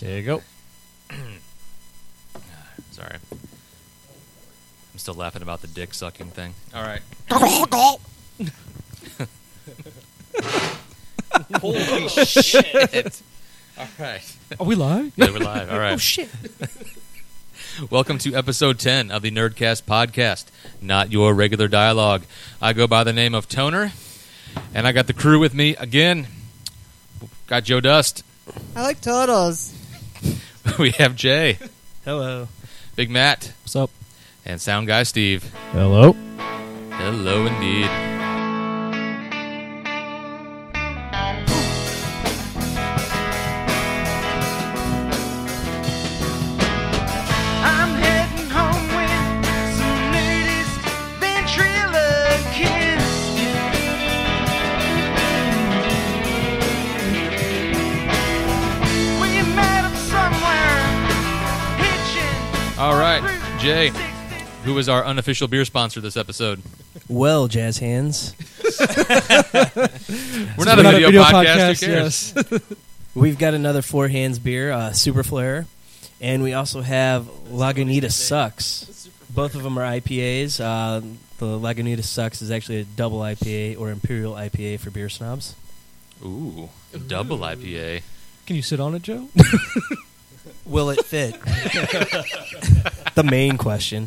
There you go. Sorry. I'm still laughing about the dick sucking thing. All right. Holy shit. All right. Are we live? Yeah, we're live. All right. Oh, shit. Welcome to episode 10 of the Nerdcast podcast, not your regular dialogue. I go by the name of Toner, and I got the crew with me again. Got Joe Dust. I like turtles. We have Jay. Hello. Big Matt. What's up? And Sound Guy Steve. Hello. Hello indeed. I'm heading home with some nudist ventriloquist. We met up somewhere, hitching. All right, Jay, who is our unofficial beer sponsor this episode? Well, jazz hands, We're not a video podcast. Who cares? Yes. we've got another Four Hands beer, Super Flare, and we also have Lagunitas Sucks. Both of them are IPAs. The Lagunitas Sucks is actually a double IPA or Imperial IPA for beer snobs. Ooh, a double IPA. Can you sit on it, Joe? Will it fit? The main question.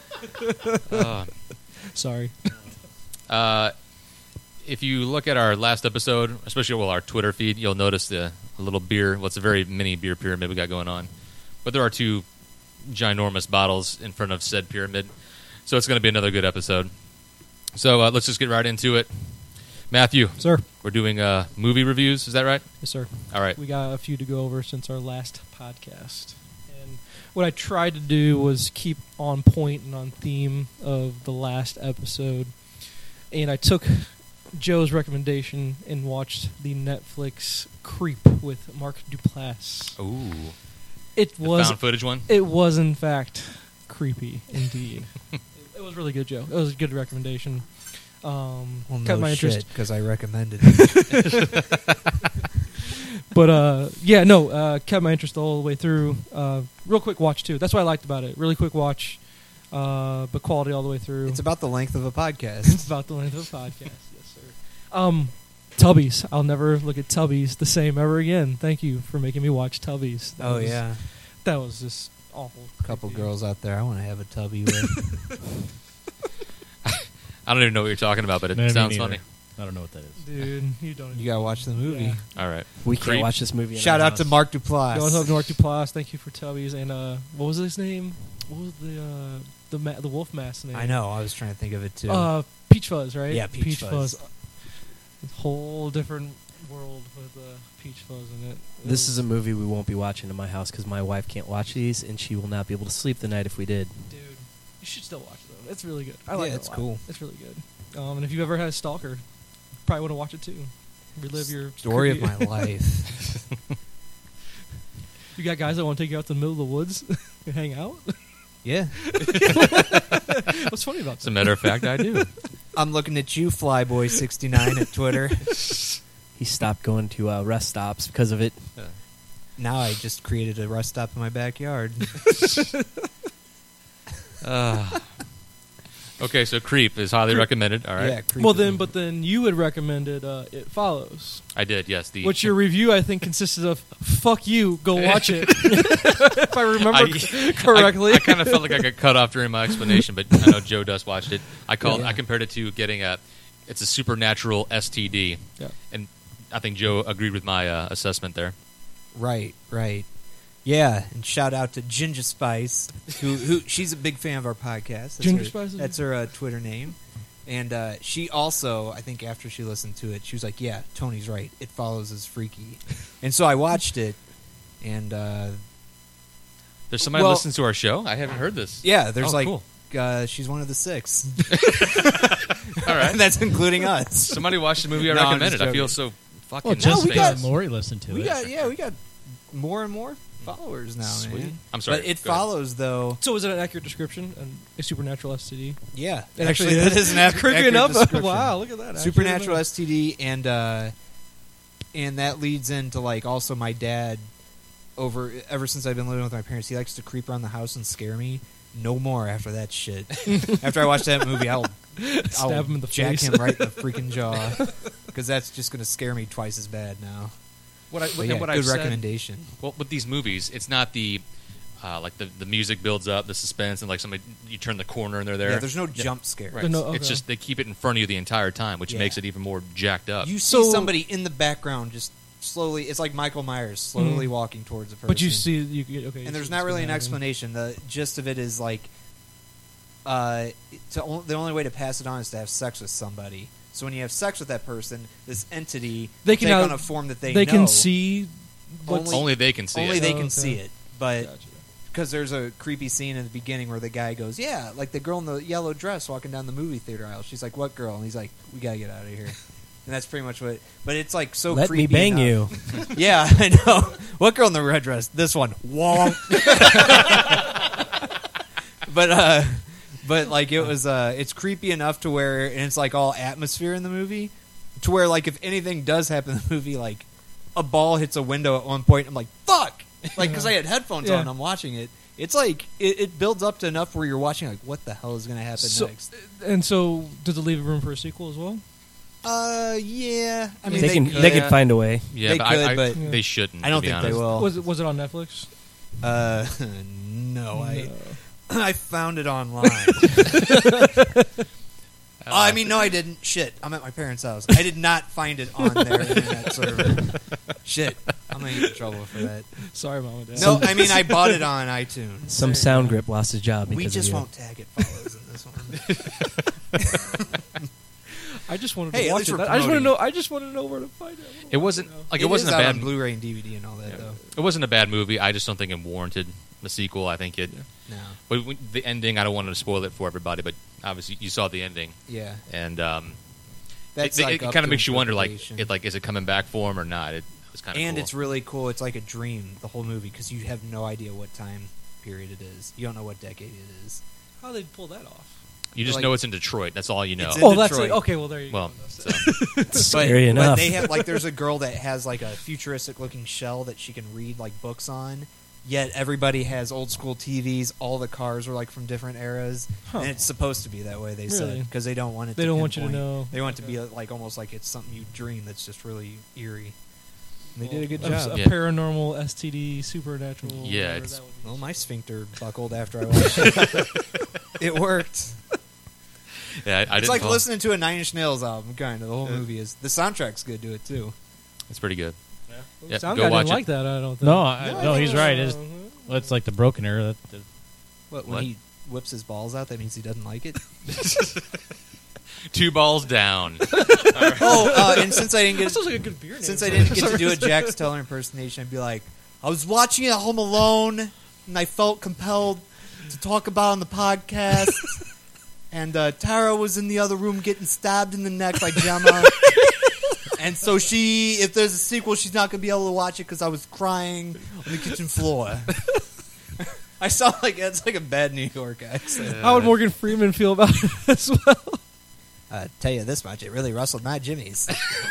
Sorry. If you look at our last episode, especially our Twitter feed, you'll notice a little beer. Well, it's a very mini beer pyramid we got going on. But there are two ginormous bottles in front of said pyramid. So it's going to be another good episode. So let's just get right into it. Matthew, Sir. we're doing movie reviews. Is that right? Yes, sir. All right. We got a few to go over since our last podcast. And what I tried to do was keep on point and on theme of the last episode. And I took Joe's recommendation and watched the Netflix Creep with Mark Duplass. Ooh. It The was found footage one? It was, in fact, creepy, indeed. It was really good, Joe. It was a good recommendation. Well, Cut no my interest. shit, because I recommended it. But, kept my interest all the way through. Real quick watch, too. That's what I liked about it. Really quick watch, but quality all the way through. It's about the length of a podcast. It's about the length of a podcast. Yes, sir. Tubbies. I'll never look at Tubbies the same ever again. Thank you for making me watch Tubbies. That was just awful. A couple girls out there I want to have a tubby with. I don't even know what you're talking about, but it Me sounds neither. funny. I don't know what that is. Dude, you don't. You gotta watch the movie. Yeah. All right. We can't Creep. watch this movie. in Shout our out to house. Mark Duplass. Going up North Duplass. Thank you for Tubbies. And what was his name? What was the wolf mask name? I know. I was trying to think of it too. Peach Fuzz, right? Yeah, Peach Fuzz. Whole different world with Peach Fuzz in it. This is a movie we won't be watching in my house because my wife can't watch these, and she will not be able to sleep the night if we did. Dude, you should still watch them. It's really good. I like Yeah, it it's a lot. cool. It's really good. And if you've ever had a stalker, you probably want to watch it too. Relive your Story of creepy- my life. You got guys that want to take you out to the middle of the woods and hang out? Yeah. What's funny about As a that? matter of fact, I do. I'm looking at you, Flyboy69 at Twitter. He stopped going to rest stops because of it. Now I just created a rest stop in my backyard. Okay, so Creep is highly recommended. All right. Yeah, creepy. Well, then you had recommended It Follows. I did, yes. Which your review, I think, consisted of, fuck you, go watch it. If I remember correctly. I kind of felt like I got cut off during my explanation, but I know Joe Dust watched it. I compared it to getting it's a supernatural STD. Yeah. And I think Joe agreed with my assessment there. Right. Yeah, and shout out to Ginger Spice, who she's a big fan of our podcast. Ginger Spice? That's her Twitter name. And she also, I think after she listened to it, she was like, yeah, Tony's right. It Follows is freaky. And so I watched it, and There's somebody Well- listens to our show? I haven't heard this. yeah, there's Oh, cool. she's one of the 6. All right. And that's including us. Somebody watched the movie I No, I'm recommended. just I feel joking. so fucking Well, just we got- because Lori listened to We it. got more and more followers now, Sweet. man. I'm sorry. But It Go ahead. Follows, though. So is it an accurate description? A supernatural STD? Yeah. It Actually, that is an accurate enough. description. Wow, look at that. Supernatural Accurate STD, and that leads into, like, also my dad ever since I've been living with my parents. He likes to creep around the house and scare me. No more after that shit. After I watch that movie, I'll Stab him in the jack face. him right in the freaking jaw, because that's just going to scare me twice as bad now. What But yeah, what good I've said, recommendation. well, with these movies, it's not the like the music builds up, the suspense, and like somebody you turn the corner and they're there. Yeah, there's no jump scare. Right. No, It's okay. just they keep it in front of you the entire time, which Yeah. makes it even more jacked up. You see So- somebody in the background just slowly. It's like Michael Myers slowly walking towards a person. But you see, okay. and there's not really an explanation. The gist of it is like, the only way to pass it on is to have sex with somebody. So when you have sex with that person, this entity They can take now- on a form that they They know. can see. What's, only they can see Only it. they Oh, can okay. see it. But Gotcha. because there's a creepy scene in the beginning where the guy goes, "Yeah, like the girl in the yellow dress walking down the movie theater aisle." She's like, "What girl?" And he's like, "We gotta get out of here." And that's pretty much what. But it's like so Let creepy. me bang enough. you. Yeah, I know. What girl in the red dress? This one. Womp. But like it was, it's creepy enough to where, and it's like all atmosphere in the movie, to where like if anything does happen in the movie, like a ball hits a window at one point, I'm like, fuck, like because I had headphones Yeah. on, I'm watching it. It's like it builds up to enough where you're watching like, what the hell is going to happen So- next? And so, does it leave room for a sequel as well? Yeah. I mean, they could find a way. Yeah, They but, could, but they shouldn't. I don't to be think they honest. will. Was it on Netflix? No, I No. I found it online. I mean, no, I didn't. Shit, I'm at my parents' house. I did not find it on their internet server. Shit, I'm gonna get in trouble for that. Sorry, Mom and Dad. No, I mean I bought it on iTunes. Some sound grip lost his job because We of just you. won't tag it follows in this one. I just wanted Hey, to at watch least it. we're I just want to promoting know. I just want to know where to find it. It wasn't like it wasn't is a out bad. on Blu-ray and DVD and all that though. It wasn't a bad movie. I just don't think it warranted the sequel. I think it. No, But the ending, I don't want to spoil it for everybody. But obviously, you saw the ending, yeah, and that's it like kind up of to makes you wonder, like, interpretation. is it coming back for him or not? It was kind of And cool. it's really cool. It's like a dream, the whole movie, because you have no idea what time period it is. You don't know what decade it is. How they pull that off? you just like- know it's in Detroit. That's all you know. It's in Oh, that's Detroit. it. Okay, well there you Well, go. so, It's scary But enough. they have like there's a girl that has like a futuristic looking shell that she can read like books on. Yet everybody has old school TVs. All the cars are like from different eras, Huh. and it's supposed to be that way. They said Really? because they don't want it. They to don't want you to pinpoint. know. They want it to Okay. be like almost like it's something you dream. That's just really eerie. And they Well, did a good a job. Yeah. paranormal, STD, supernatural. Yeah, whatever it's- that would be. Well, my sphincter buckled after I watched it. It worked. yeah, I It's didn't like call- listening to a Nine Inch Nails album, kind of. The whole movie is. The soundtrack's good to it too. It's pretty good. Yeah, Sound go guy watch didn't it. like that. I don't think. No, he's right. Well, it's like the broken era. When What? he whips his balls out, that means he doesn't like it. 2 balls down. And since I didn't That get sounds like a good beer name. since I didn't get to do a Jax Teller impersonation, I'd be like, I was watching it at home alone, and I felt compelled to talk about it on the podcast. And Tara was in the other room getting stabbed in the neck by Gemma. And so if there's a sequel, she's not going to be able to watch it because I was crying on the kitchen floor. I sound like it's like a bad New York accent. How would Morgan Freeman feel about it as well? Tell you this much, it really rustled my jimmies.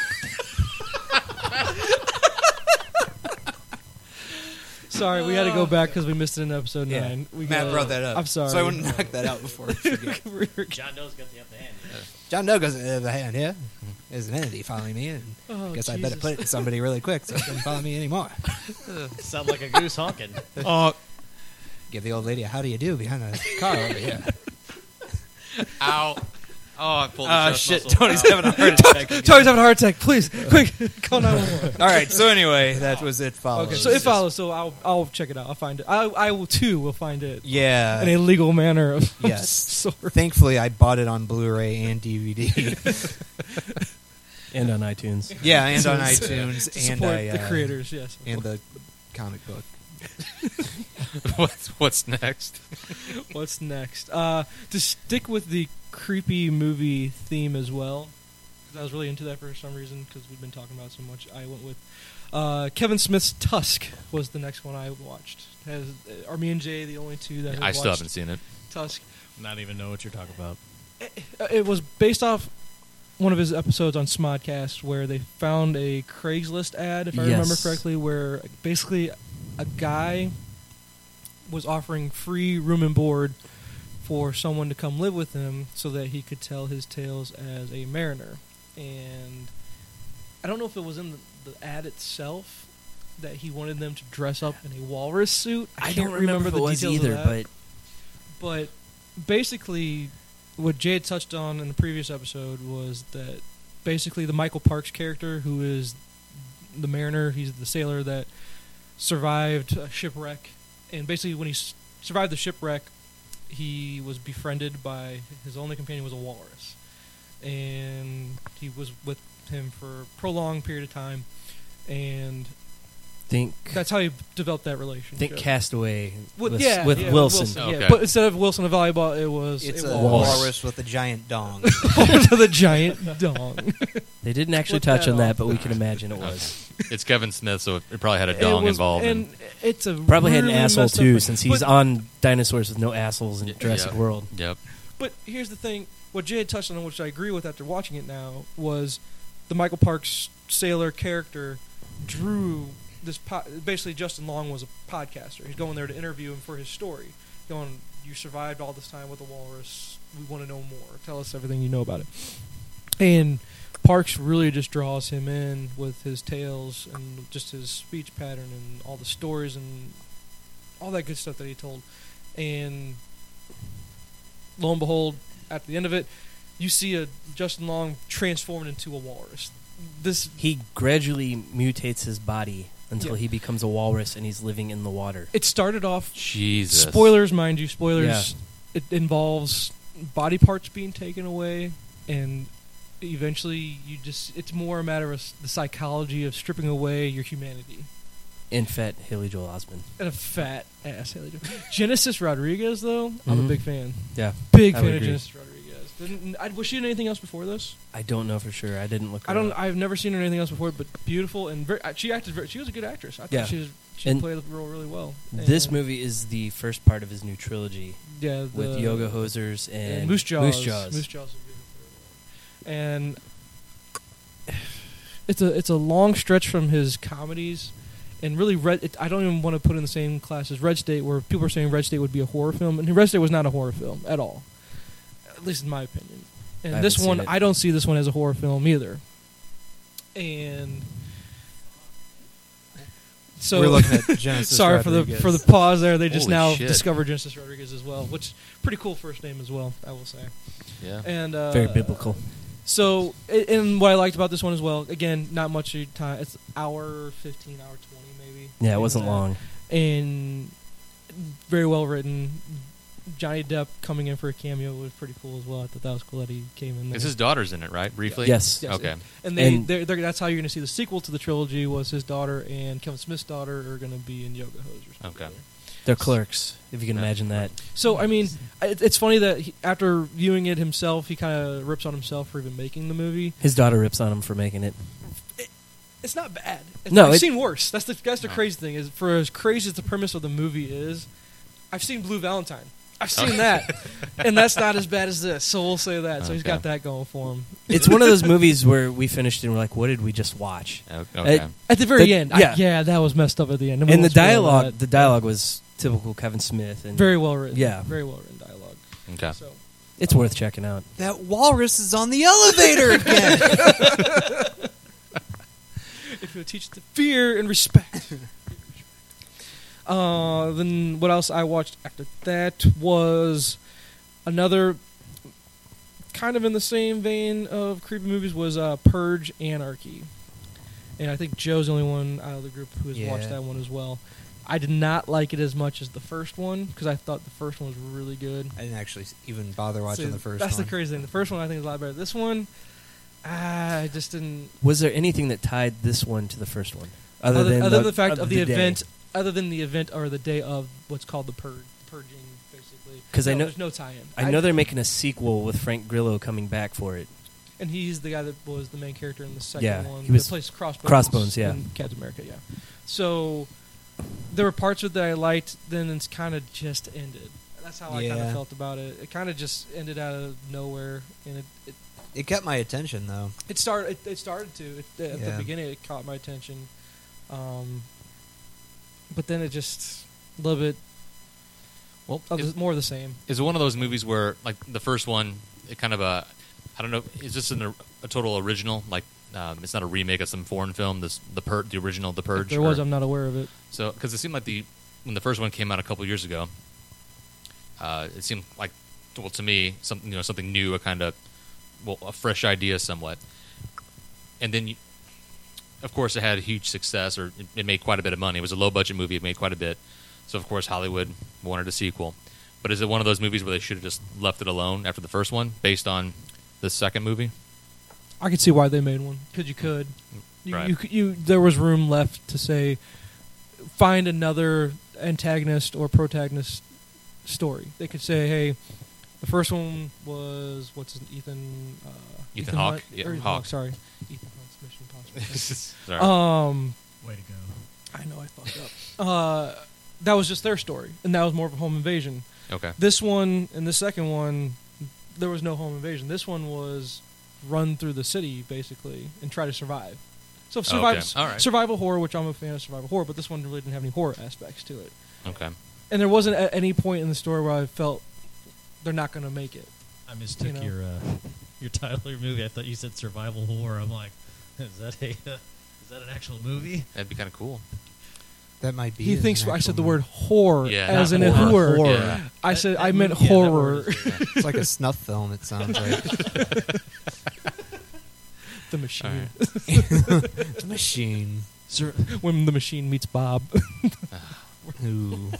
Sorry, we had to go back because we missed it in episode 9. We Matt gotta- brought that up. I'm sorry. So I wouldn't knock that out before I forget. John Doe's got the upper hand. John Doe doesn't have a hand here. There's an entity following me, and Oh, guess I better Jesus. put it to somebody really quick so it doesn't follow me anymore. Sound like a goose honking. Oh, give the old lady a how do you do behind the car over here. Ow. Oh, I pulled the Oh, chest shit. muscle. Tony's Ow. having a heart attack. Tony's having a heart attack. Please, quick, call 911. All right, so anyway, that was It Follows. Okay, so it follows. So I'll check it out. I'll find it. I will too. Will find it Yeah. in a legal manner of Yes. sort. Thankfully, I bought it on Blu-ray and DVD. And on iTunes. Yeah, and on To iTunes. And support I, the creators. Yes. And the comic book. What's next? What's next? To stick with the creepy movie theme as well, because I was really into that for some reason because we've been talking about it so much. I went with Kevin Smith's Tusk was the next one I watched. Are me and Jay the only two that have I still watched haven't seen it. Tusk? Not even know what you're talking about. It was based off one of his episodes on Smodcast where they found a Craigslist ad, if I remember Yes. correctly, where basically a guy was offering free room and board for someone to come live with him so that he could tell his tales as a mariner. And I don't know if it was in the ad itself that he wanted them to dress up in a walrus suit. I can't don't remember if the it was details of either, that. But basically, what Jay had touched on in the previous episode was that basically the Michael Parks character, who is the mariner, he's the sailor that survived a shipwreck. And basically, when he survived the shipwreck, he was befriended by his only companion was a walrus. And he was with him for a prolonged period of time. And that's how he developed that relationship. Think Castaway with Wilson. Wilson. Okay. Yeah. But instead of Wilson and volleyball, it was It's a a walrus with a giant dong. with a giant dong. They didn't actually Flip touch that on that, off. but we can imagine it was. It's Kevin Smith, so it probably had a dong involved. And it's a Probably had an really asshole messed up too, thing. since he's But- on Dinosaurs with No Assholes in Jurassic yeah. World. Yep. But here's the thing: what Jay had touched on, which I agree with after watching it now, was the Michael Parks sailor character drew this. Basically, Justin Long was a podcaster. He's going there to interview him for his story. Going, you survived all this time with a walrus. We want to know more. Tell us everything you know about it. And Parks really just draws him in with his tales and just his speech pattern and all the stories and all that good stuff that he told. And lo and behold, at the end of it, you see a Justin Long transformed into a walrus. He gradually mutates his body until Yeah. he becomes a walrus and he's living in the water. It started off. Jesus. Spoilers, mind you. Spoilers. Yeah. It involves body parts being taken away, and eventually, it's more a matter of the psychology of stripping away your humanity. And fat Haley Joel Osment. And a fat ass Haley Joel. Genesis Rodriguez, though, I'm a Mhm. big fan. Yeah. Big I fan would of agree. Genesis Rodriguez. Was she in anything else before this? I don't know for sure. I didn't look her up. I've never seen her in anything else before, but beautiful and she acted. She was a good actress. I thought Yeah. she And played the role really well. This And, movie is the first part of his new trilogy yeah, with Yoga Hosers and Moose Jaws. Moose Jaws. Moose Jaws is beautiful. And it's a long stretch from his comedies, and really I don't even want to put it in the same class as Red State, where people are saying Red State would be a horror film, and Red State was not a horror film at all, at least in my opinion. And I this haven't one, seen it. I don't see this one as a horror film either. And so We're looking at Genesis. sorry Rodriguez. for the pause there. They just Holy now shit. discovered Genesis Rodriguez as well, which pretty cool first name as well, I will say. Yeah. And Very biblical. So, and what I liked about this one as well, again, not much time. It's hour 15, hour 20 maybe. Yeah, it wasn't long. And very well written. Johnny Depp coming in for a cameo was pretty cool as well. I thought that was cool that he came in there. Is his daughter's in it, right? Briefly? Yes. Yes. Okay. And And- that's how you're going to see the sequel to the trilogy. Was his daughter and Kevin Smith's daughter are going to be in Yoga Hosers. Okay. together. They're clerks, if you can Yeah. imagine that. So I mean, it's funny that after viewing it himself, he kind of rips on himself for even making the movie. His daughter rips on him for making it. It's not bad. No, I've it- seen worse. That's the No. crazy thing is, for as crazy as the premise of the movie is, I've seen Blue Valentine. I've seen Okay. that, and that's not as bad as this. So we'll say that. So he's Okay. got that going for him. It's one of those movies where we finished and we're like, what did we just watch? Okay. At the very The- end, yeah. that was messed up at the end. And the dialogue. dialogue was typical Kevin Smith. And very well written. Yeah. very well written dialogue. Okay. So it's worth checking out. That walrus is on the elevator again. if you teach the fear and respect. Then what else I watched after that was another kind of in the same vein of creepy movies was Purge Anarchy. And I think Joe's the only one out of the group who has Yeah. watched that one as well. I did not like it as much as the first one because I thought the first one was really good. I didn't actually even bother watching So the first that's one. the crazy thing. The first one I think is a lot better. This one, I just didn't. Was there anything that tied this one to the first one? Other Other than than the fact of the day? event, other than the event or the day of what's called the purging, basically. 'Cause I know- there's no tie-in. I know they're making a sequel with Frank Grillo coming back for it. and he's the guy that was the main character in the second Yeah, one. he was that plays Crossbones. Crossbones, yeah. in Captain America, yeah. So there were parts of it that I liked. Then it's kind of just ended. That's how I kind Yeah. of felt about it. It kind of just ended out of nowhere, and It kept my attention though. it started to at the Yeah. beginning. It caught my attention. but then it just a little bit Well, more of the same. is it one of those movies where, like the first one, it kind of I don't know, is this a total original? Like, it's not a remake of some foreign film. The original, The Purge. If there was, I'm not aware of it. So, because it seemed like when the first one came out a couple years ago, it seemed like, well, to me, something new, a fresh idea, somewhat. And then, of course, it had a huge success, or it made quite a bit of money. It was a low budget movie. It made quite a bit. So, of course, Hollywood wanted a sequel. But is it one of those movies where they should have just left it alone after the first one, based on the second movie? I could see why they made one, because you could. Right. There was room left to say, find another antagonist or protagonist story. They could say, hey, the first one was Ethan Hawke? Hunt? Yeah, Or Ethan Hawke. Hawke, sorry. Ethan Hunt's Mission Impossible. Sorry. Way to go. I know I fucked up. That was just their story, and that was more of a home invasion. Okay. This one and the second one, there was no home invasion. This one was run through the city, basically, and try to survive. So All right. survival horror, which I'm a fan of survival horror, but this one really didn't have any horror aspects to it. Okay. And there wasn't at any point in the story where I felt they're not going to make it. I mistook You know. your title of your movie. I thought you said survival horror. I'm like, is that an actual movie? That'd be kind of cool. That might be. He an thinks I actual said the movie. word horror Yeah, as not in a horror. horror. Yeah. I said I That meant movie- yeah, that word horror. is- yeah. It's like a snuff film. It sounds like The machine. the machine. When the machine meets Bob. Ooh.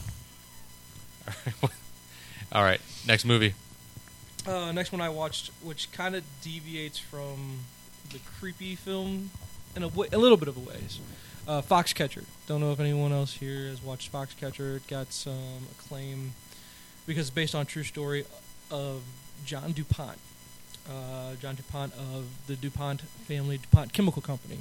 All right. Next movie. Next one I watched, which kind of deviates from the creepy film in a little bit of a ways. Foxcatcher. Don't know if anyone else here has watched Foxcatcher. It got some acclaim because it's based on a true story of John DuPont. John DuPont of the DuPont family, DuPont Chemical Company.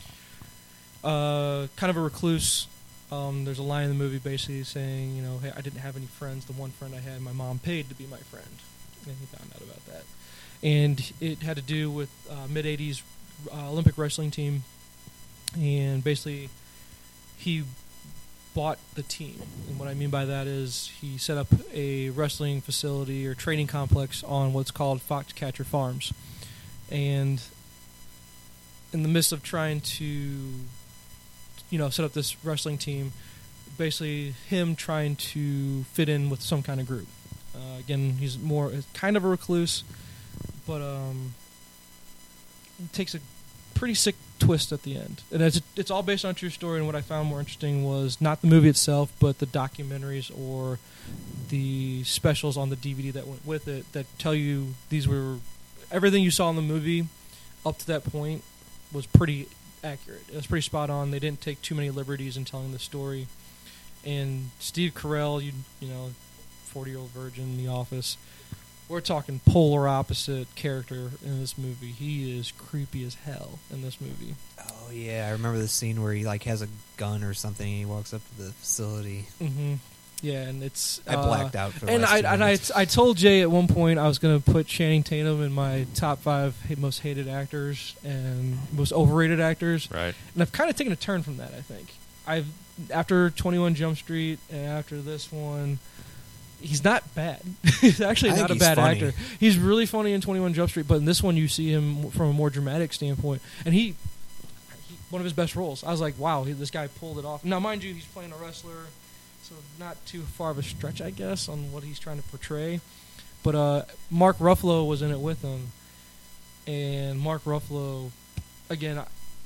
Kind of a recluse. There's a line in the movie basically saying, hey, I didn't have any friends. The one friend I had, my mom paid to be my friend. And he found out about that. And it had to do with mid-'80s Olympic wrestling team. And basically, he bought the team. And what I mean by that is he set up a wrestling facility or training complex on what's called Foxcatcher Farms. And in the midst of trying to, set up this wrestling team, basically him trying to fit in with some kind of group. Again, he's kind of a recluse, but it takes a pretty sick twist at the end. And it's all based on a true story, and what I found more interesting was not the movie itself, but the documentaries or the specials on the DVD that went with it that tell you everything you saw in the movie up to that point was pretty accurate. It was pretty spot on. They didn't take too many liberties in telling the story. And Steve Carell, 40-year-old virgin in The Office, we're talking polar opposite character in this movie. He is creepy as hell in this movie. Oh yeah, I remember the scene where he has a gun or something. And he walks up to the facility. Mm-hmm. Yeah, and it's I blacked out for the and last 2 minutes. I told Jay at one point I was going to put Channing Tatum in my top 5 most hated actors and most overrated actors. Right. And I've kind of taken a turn from that, I think. After 21 Jump Street and after this one, he's not bad. He's actually I not a think he's bad funny. actor. He's really funny in 21 Jump Street, but in this one you see him from a more dramatic standpoint. And he one of his best roles. I was like, wow, this guy pulled it off. Now, mind you, he's playing a wrestler, so not too far of a stretch, I guess, on what he's trying to portray. But Mark Ruffalo was in it with him. And Mark Ruffalo, again,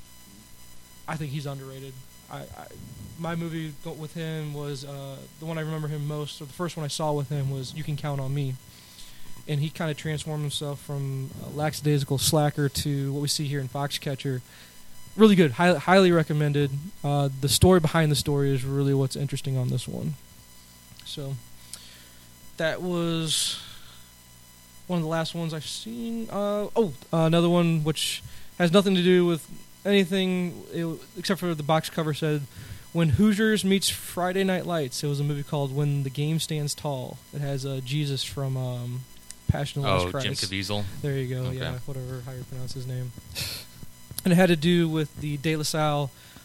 I think he's underrated. My movie with him was the one I remember him most, or the first one I saw with him was You Can Count on Me. And he kind of transformed himself from a lackadaisical slacker to what we see here in Foxcatcher. Really good, highly recommended. The story behind the story is really what's interesting on this one. So that was one of the last ones I've seen. Another one which has nothing to do with anything except for the box cover said, When Hoosiers Meets Friday Night Lights. It was a movie called When the Game Stands Tall. It has Jesus from Passion of the Last Christ. Jim Caviezel. There you go, Okay. yeah, whatever, how you pronounce his name. And it had to do with the De La Salle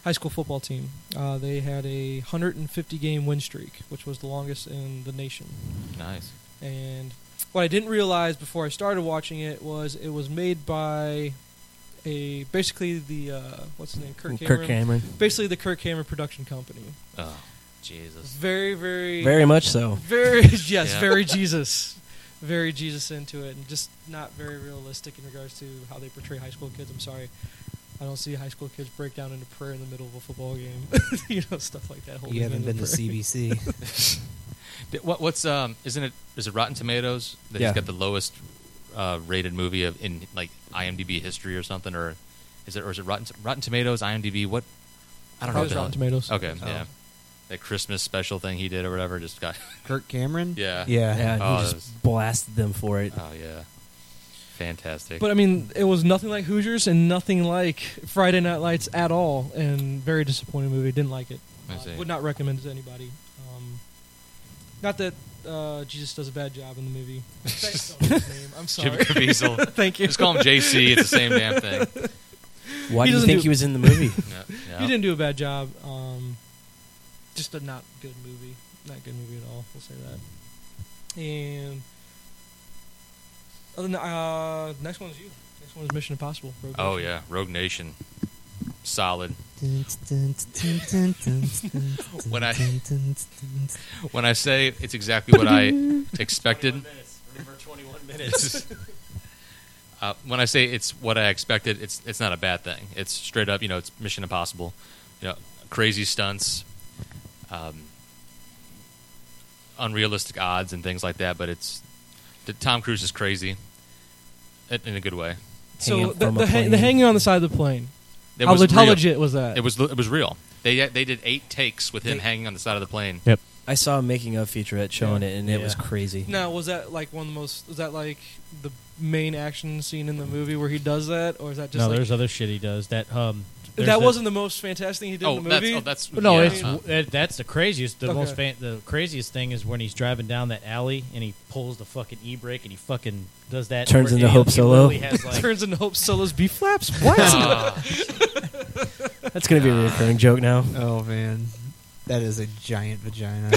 high school football team. They had a 150-game win streak, which was the longest in the nation. Nice. And what I didn't realize before I started watching it was made by basically the what's his name, Kirk Cameron. Basically the Kirk Cameron production company. Oh, Jesus. Very, very, Very much so. very yes, Yeah. very Jesus into it, and just not very realistic in regards to how they portray high school kids. I'm sorry, I don't see high school kids break down into prayer in the middle of a football game. Stuff like that. You haven't been to prayer. CBC. What's isn't it? Is it Rotten Tomatoes that Yeah. he's got the lowest rated movie in like IMDb history or something, or is it Rotten Tomatoes, IMDb? What? I don't know. Probably What the hell. Rotten Tomatoes. Okay, Oh. yeah. That Christmas special thing he did or whatever just got. Kirk Cameron? Yeah. Yeah. Yeah, Oh, he that just blasted them for it. Oh yeah. Fantastic. But I mean, it was nothing like Hoosiers and nothing like Friday Night Lights at all, and very disappointing movie. Didn't like it. I see. Would not recommend it to anybody. Not that Jesus does a bad job in the movie. Thanks, don't know his name. I'm Jim sorry. Caviezel. Thank you. Just call him JC. It's the same damn thing. Why He do you doesn't think do- he was in the movie? No. He didn't do a bad job. Just a not good movie. Not good movie at all. We'll say that. And other than, next one is you. Next one is Mission Impossible. Rogue Oh Nation. yeah, Rogue Nation. Solid. When I say it's exactly what I expected. Remember 21 minutes. When I say it's what I expected, it's not a bad thing. It's straight up, it's Mission Impossible. Crazy stunts, unrealistic odds and things like that. But Tom Cruise is crazy in a good way. So Hanging from a the plane. hanging on the side of the plane. It How was legit real. was that? It was real. They did 8 takes with him hanging on the side of the plane. I saw a making of featurette showing it, and it was Yeah. crazy. Now, was that like one of the most? Was that like the main action scene in the movie where he does that, or is that just No, like, there's other shit he does. That that wasn't the most fantastic thing he did in the movie? That's No, yeah, that's the craziest. The Okay. the craziest thing is when he's driving down that alley and he pulls the fucking e-brake and he fucking does that. Turns where into he- Hope he Solo. literally has, like, Turns into Hope Solo's B flaps. What? That's going to be a recurring joke now. Oh, man. That is a giant vagina.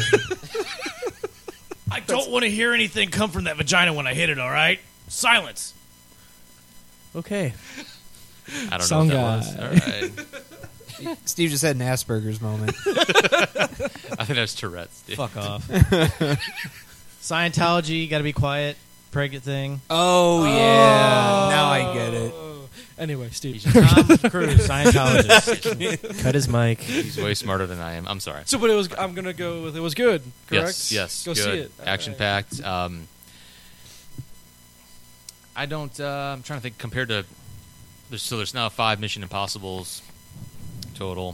I don't want to hear anything come from that vagina when I hit it. All right, silence. Okay. I don't Sound know what that was. All right. Steve just had an Asperger's moment. I think that's Tourette's. Dude. Fuck off. Scientology, got to be quiet. Pregnant thing. Oh, yeah. Now I get it. Anyway, Steve. Tom Cruise, Scientologist. Cut his mic. He's way smarter than I am. I'm sorry. So, but it was. I'm gonna go with it was good. Correct. Yes. Go good. see it. Action packed. I don't. I'm trying to think. Compared to, there's now 5 Mission Impossibles total.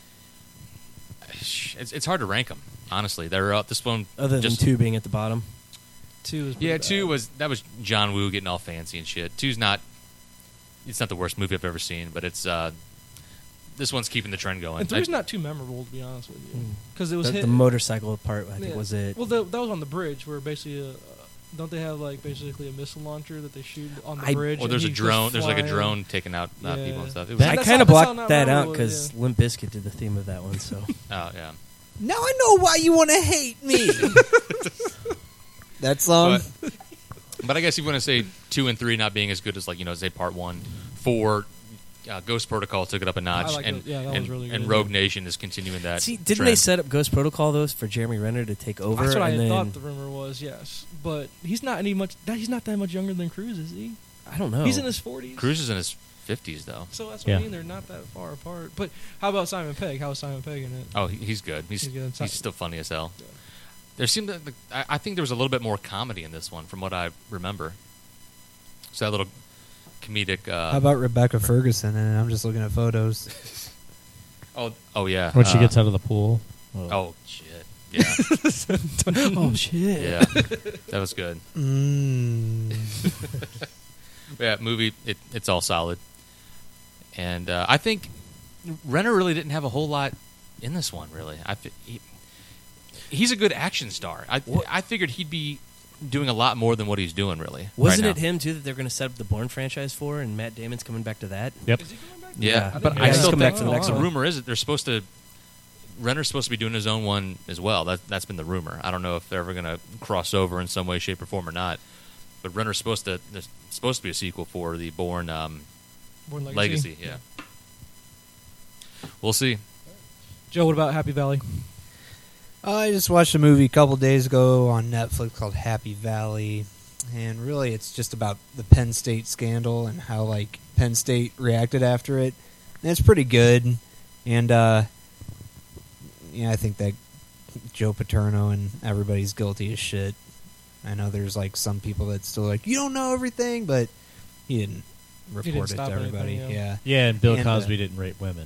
It's hard to rank them. Honestly, they're up. This one, Other than just 2 being at the bottom. 2 is pretty Yeah, bad. 2 was John Woo getting all fancy and shit. 2's not. It's not the worst movie I've ever seen, but it's. This one's keeping the trend going. And 3's not too memorable, to be honest with you, Mm. because it was The motorcycle part, I think, Yeah. was it. Well, that was on the bridge where basically, don't they have like basically a missile launcher that they shoot on the bridge? Well, and there's a he goes drone. There's like a flying? drone taking out Yeah. people and stuff. It was, That- I That's kind of how- that's how blocked not that out memorable, because yeah. Limp Bizkit did the theme of that one. So oh yeah. Now I know why you want to hate me. That song? But I guess if you want to say 2 and 3 not being as good as say part 1, 4, Ghost Protocol took it up a notch, I like and it. Yeah, that was and, really and good. Rogue Nation is continuing that. see, didn't trend. they set up Ghost Protocol though for Jeremy Renner to take over? That's what I and had then, thought the rumor was. Yes, but he's not He's not that much younger than Cruise, is he? I don't know. He's in his 40s. Cruise is in his 50s though. So that's what I Yeah. mean. They're not that far apart. But how about Simon Pegg? How is Simon Pegg in it? Oh, he's good. He's He's good. he's still funny as hell. Yeah. There seemed to, I think there was a little bit more comedy in this one, from what I remember. So that little comedic. How about Rebecca Ferguson? And I'm just looking at photos. Oh yeah. When she gets out of the pool. Oh shit. Yeah. oh shit! Yeah. That was good. Yeah, movie. It's all solid, and I think Renner really didn't have a whole lot in this one. Really, he's a good action star. I figured he'd be doing a lot more than what he's doing. Really, Wasn't right it him too that they're going to set up the Bourne franchise for, and Matt Damon's coming back to that? Yep. Is he going back Yeah, Yeah. but Yeah, I he's still come think back for the next the one. rumor is that they're supposed to. Renner's supposed to be doing his own one as well. That's been the rumor. I don't know if they're ever going to cross over in some way, shape, or form or not. But Renner's supposed to. There's supposed to be a sequel for the Bourne Born Legacy. Yeah, we'll see. Joe, what about Happy Valley? I just watched a movie a couple days ago on Netflix called Happy Valley, and really it's just about the Penn State scandal and how like Penn State reacted after it. And it's pretty good, and I think that Joe Paterno and everybody's guilty as shit. I know there's like some people that still like you don't know everything, but he didn't report it to stop everybody. anything, yeah. Yeah, and Bill And, Cosby didn't rape women.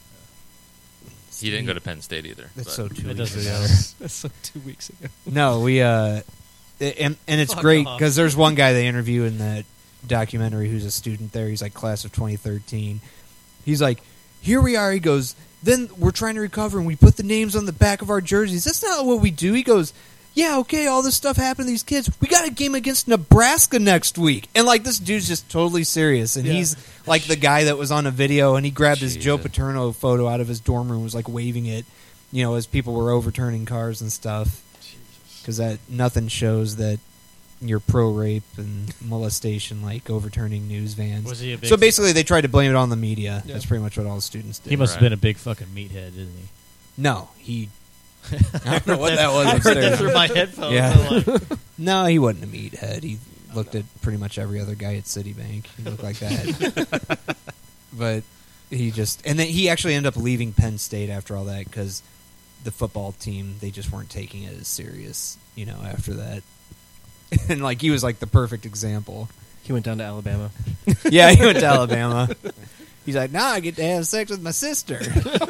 He didn't go to Penn State either. That's but- so 2 It weeks doesn't ago. matter. That's like 2 weeks ago. No, we and it's Fuck great off. because there's one guy they interview in that documentary who's a student there. He's like class of 2013. He's like, here we are. He goes, then we're trying to recover and we put the names on the back of our jerseys. That's not what we do. He goes, yeah, okay, all this stuff happened to these kids. We got a game against Nebraska next week. And like this dude's just totally serious. And Yeah. he's like the guy that was on a video and he grabbed his Joe Jesus. Paterno photo out of his dorm room, was like waving it, as people were overturning cars and stuff. Because that nothing shows that you're pro rape and molestation, like overturning news vans. Was he a big? So basically, they tried to blame it on the media. Yeah. That's pretty much what all the students did. he must Right. have been a big fucking meathead, didn't he? No, he. I don't know what that was. I heard that upstairs. through my headphones. Yeah. I'm like, No, he wasn't a meathead. He looked at pretty much every other guy at Citibank. He looked like that. But he just, and then he actually ended up leaving Penn State after all that because the football team, they just weren't taking it as serious, after that. And like he was like the perfect example. He went down to Alabama. Yeah, he went to Alabama. He's like, now I get to have sex with my sister.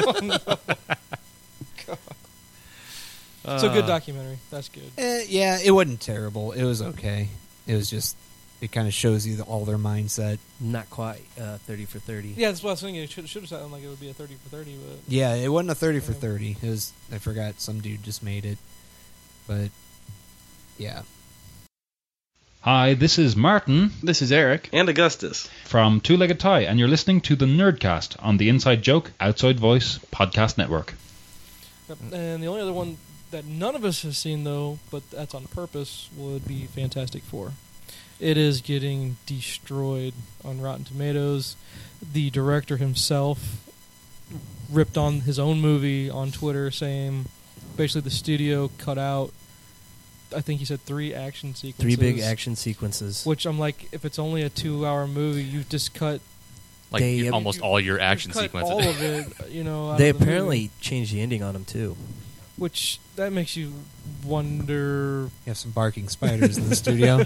It's a good documentary. That's good. Yeah, it wasn't terrible. It was okay. It was just, it kind of shows you all their mindset. Not quite 30 for 30. Yeah, that's what I was thinking. It should have sounded like it would be a 30 for 30, but Yeah, it wasn't a 30 for 30. It was, I forgot, some dude just made it. But, yeah. Hi, this is Martin This is Eric. And Augustus. from Two Legged Tie, and you're listening to the Nerdcast on the Inside Joke Outside Voice podcast network. Yep. And the only other one that none of us have seen, though, but that's on purpose, would be Fantastic Four. It is getting destroyed on Rotten Tomatoes. The director himself ripped on his own movie on Twitter, saying basically the studio cut out, I think he said 3 action sequences. 3 big action sequences. Which I'm like, if it's only a 2-hour movie, you've just cut Like They- almost all your action cut sequences. all of it, out They of the movie. apparently changed the ending on him, too. Which that makes you wonder. You have some barking spiders in the studio.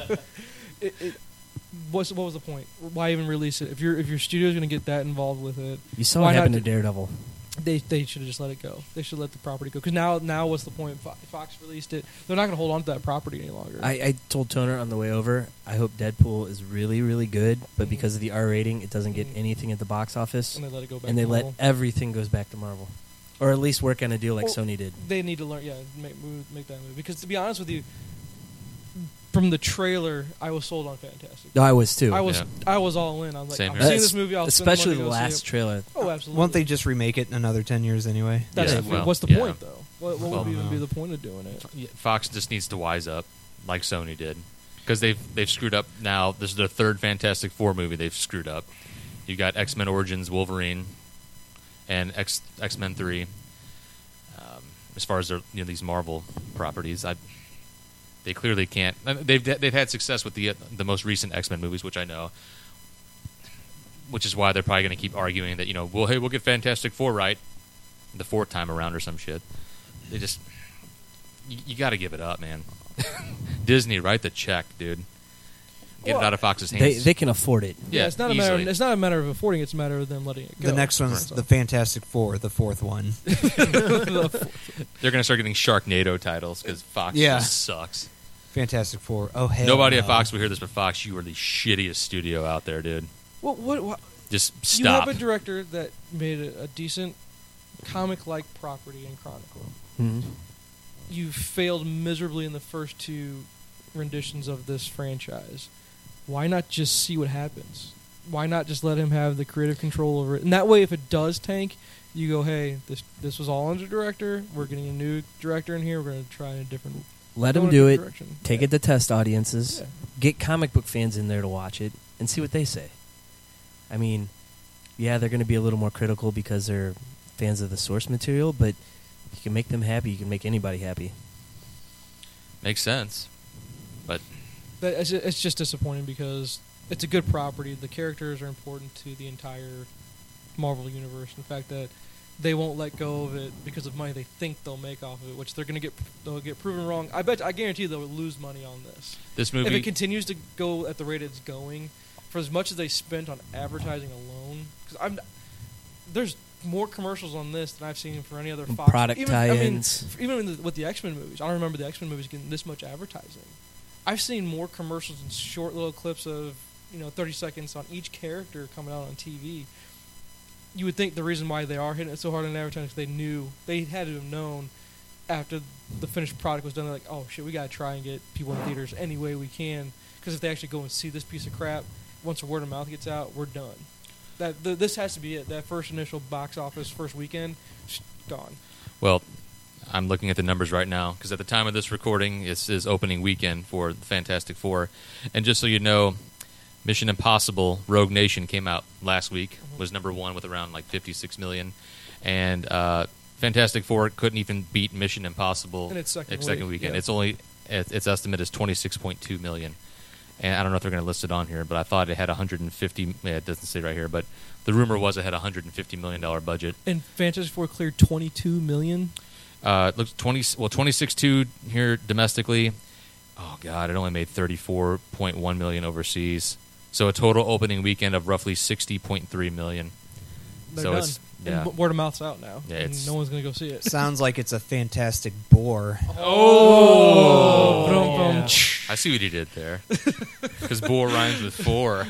What was the point? Why even release it? If your studio's going to get that involved with it, You saw Why what happened not- to Daredevil. they should have just let it go. They should let the property go. Because now what's the point? Fox released it. They're not going to hold on to that property any longer. I told Toner on the way over, I hope Deadpool is really, really good, but because of the R rating, it doesn't get anything at the box office, and they let it go back. and they to let Marvel. everything goes back to Marvel. Or at least work on a deal like Well, Sony did. They need to learn. Yeah, make that move. Because to be honest with you, from the trailer, I was sold on Fantastic. No, I was too. I was Yeah. I was all in. I was like, Same I'm here. seeing this movie. I'll spend the especially money the to go see last it. trailer. Oh, absolutely. Won't they just remake it in another 10 years anyway? That's Yeah, well, what's the yeah. point though? What Well, would even no. be the point of doing it? Yeah, Fox just needs to wise up, like Sony did, because they've screwed up. Now this is their 3rd Fantastic Four movie they've screwed up. You got X-Men Origins Wolverine, and X-Men 3. As far as their these Marvel properties, they clearly can't. They've had success with the most recent X-Men movies, which I know, which is why they're probably going to keep arguing that we'll get Fantastic Four right the 4th time around or some shit. They just you got to give it up, man. Disney, write the check, dude. Get it out of Fox's hands. They can afford it. Yeah, it's not easily. It's not a matter of affording. It's a matter of them letting it go. The next one's That's the Fantastic Four, the 4th one. They're going to start getting Sharknado titles because Fox Yeah. just sucks. Fantastic Four. Oh, hell Nobody no. at Fox will hear this, but Fox, you are the shittiest studio out there, dude. all. What Just you stop. have a director that made a decent comic-like property in Chronicle. Mhm. You failed miserably in the first 2 renditions of this franchise. Why not just see what happens? why not just let him have the creative control over it? And that way, if it does tank, you go, hey, this was all under director. We're getting a new director in here. We're going to try a different. Let go him in a do different it. direction. Take Yeah. it to test audiences. Yeah. Get comic book fans in there to watch it and see what they say. I mean, yeah, they're going to be a little more critical because they're fans of the source material, but you can make them happy. You can make anybody happy. Makes sense. But But it's just disappointing because it's a good property. The characters are important to the entire Marvel universe. In fact, that they won't let go of it because of money they think they'll make off of it, which they'll get proven wrong. I guarantee they'll lose money on this. this movie, If it continues to go at the rate it's going, for as much as they spent on advertising alone, because there's more commercials on this than I've seen for any other Fox Product tie-ins. Even with the X-Men movies, I don't remember the X-Men movies getting this much advertising. I've seen more commercials and short little clips of 30 seconds on each character coming out on TV. You would think the reason why they are hitting it so hard on advertising is they had to have known after the finished product was done. They're like, oh shit, we gotta try and get people in theaters any way we can, because if they actually go and see this piece of crap, once the word of mouth gets out, we're done. This has to be it. That first initial box office first weekend, gone. well, I'm looking at the numbers right now because at the time of this recording, it's his opening weekend for the Fantastic Four. And just so you know, Mission Impossible Rogue Nation came out last week, was number one with around like 56 million. And Fantastic Four couldn't even beat Mission Impossible In its second weekend. yeah. Its estimate is 26.2 million. And I don't know if they're going to list it on here, but I thought it had 150. Yeah, it doesn't say right here, but the rumor was it had a $150 million budget. And Fantastic Four cleared 22 million. It looks 26.2 here domestically. Oh God, it only made 34.1 million overseas. So a total opening weekend of roughly 60.3 million. They're So done. it's- yeah. And word of mouth's out now. Yeah, and it's- no one's gonna go see it. Sounds like it's a fantastic bore. Oh, Boom, boom. I see what he did there. Because bore rhymes with four.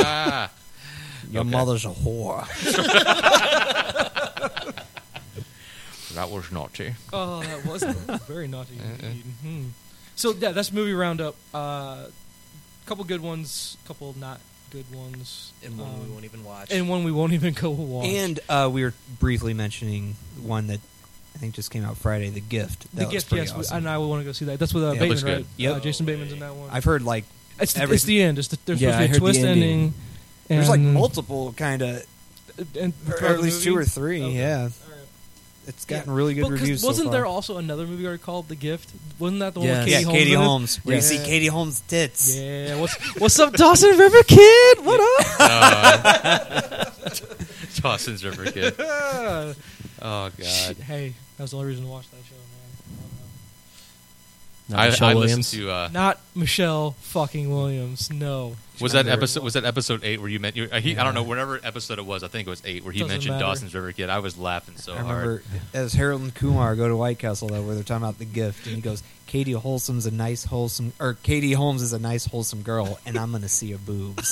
Your Okay. mother's a whore. That was naughty. Oh, that was very naughty indeed. So yeah, that's movie roundup. Couple good ones, couple not good ones, And one we won't even watch. and one we won't even go watch. And we were briefly mentioning one that I think just came out Friday, The Gift. The That looks Gift, pretty yes, awesome. and I would want to go see that. That's with Yeah. Bateman, Looks good. right? Yep. Jason Bateman's in that one. I've heard like It's the end. There's Yeah, supposed I to be a heard twist the ending. ending. there's like and- multiple kind of, and or throughout at the least two movie? or three. Okay. Yeah, All right. it's gotten really good Well, 'cause reviews. Wasn't so there far. also another movie already called The Gift? Wasn't that the one Yes. with Yeah, Katie Katie Holmes? Holmes. Where you Yeah. see Katie Holmes' tits. Yeah, what's up, Dawson River Kid? What up? Dawson's River Kid. Oh God. Hey, that was the only reason to watch that show, Not I Michelle listened Williams. to. man. Not Michelle fucking Williams. No. Was that episode 8 where you meant I don't know, whatever episode it was, I think it was 8 where he Doesn't mentioned matter. Dawson's River Kid. I was laughing so I hard. remember as Harold and Kumar go to White Castle though, where they're talking about The Gift, and he goes, Katie Holmes is a nice wholesome girl, and I'm gonna see her boobs.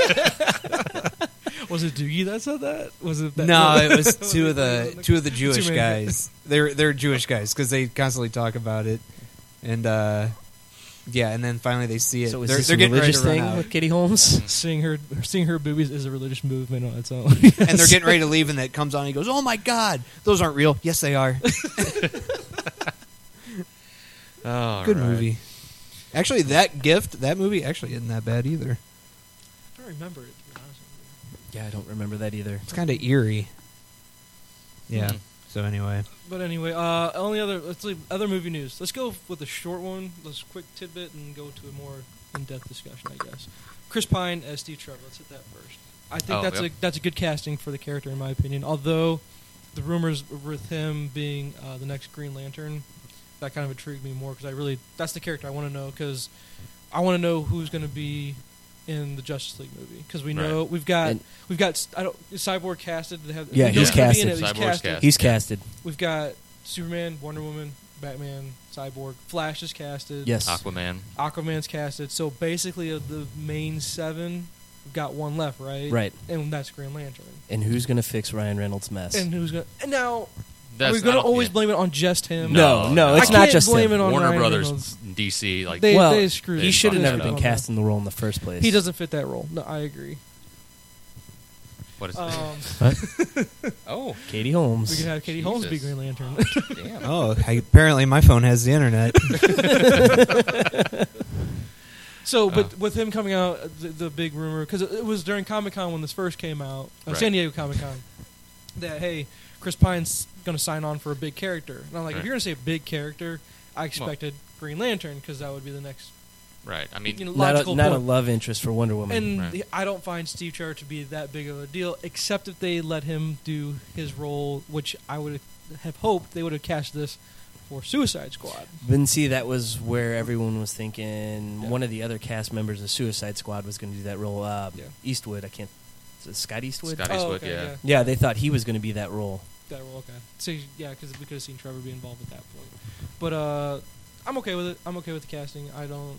Was it Doogie that said that? Was it that? No, it was two of the Jewish Two men. guys. They're Jewish guys because they constantly talk about it, and yeah, and then finally they see it. So is they're this a getting ready religious to run thing out. with Katie Holmes? Seeing her boobies is a religious movement on its own. And they're getting ready to leave, and that comes on. And he goes, "Oh my God, those aren't real." Yes, they are. Oh, Good right. movie. Actually, that movie actually isn't that bad either. I don't remember it, to be honest with Yeah, I don't remember that either. It's kind of eerie. Yeah. Hmm. So anyway, you. But anyway, let's leave other movie news. Let's go with a short one. Let's quick tidbit and go to a more in-depth discussion, I guess. Chris Pine as Steve Trevor. Let's hit that first. I think that's a good casting for the character, in my opinion. Although the rumors with him being the next Green Lantern, that kind of intrigued me more because that's the character I want to know, because I want to know who's going to be in the Justice League movie, because we know we've got is Cyborg casted. Yeah, he's casted. He's Cyborg's casted. cast. He's casted. We've got Superman, Wonder Woman, Batman, Cyborg, Flash is casted. Yes. Aquaman. Aquaman's casted. So basically, of the main 7, we've got one left, right? Right. And that's Green Lantern. And who's going to fix Ryan Reynolds' mess? And who's gonna? And now That's, we're gonna I don't- always yeah. blame it on just him. No, No, it's I not can't just blame him. it on Warner Ryan Brothers, Reynolds. DC, like They Well, screwed. he should have fucked never that been up. cast in the role in the first place. He doesn't fit that role. No, I agree. What is Oh, Katie Holmes. We could have Katie Holmes be Jesus. Green Lantern. damn. Oh, apparently my phone has the internet. So, but with him coming out, the big rumor, because it was during Comic-Con when this first came out, Right. San Diego Comic-Con, that, hey, Chris Pine's going to sign on for a big character. And I'm like, Right. if you're going to say big character, I expected Green Lantern, because that would be the next Right. I mean, logical Not a point. love interest for Wonder Woman. And Right. I don't find Steve Trevor to be that big of a deal, except if they let him do his role, which I would have hoped they would have cast this for Suicide Squad. Then see, that was where everyone was thinking Yeah. one of the other cast members of Suicide Squad was going to do that role. Yeah. Eastwood, I can't. Is it Scott Eastwood? Scott Oh, Eastwood, okay, yeah. Yeah, they thought he was going to be that role. That role, okay. So yeah, because we could have seen Trevor be involved at that point. But I'm okay with it. I'm okay with the casting.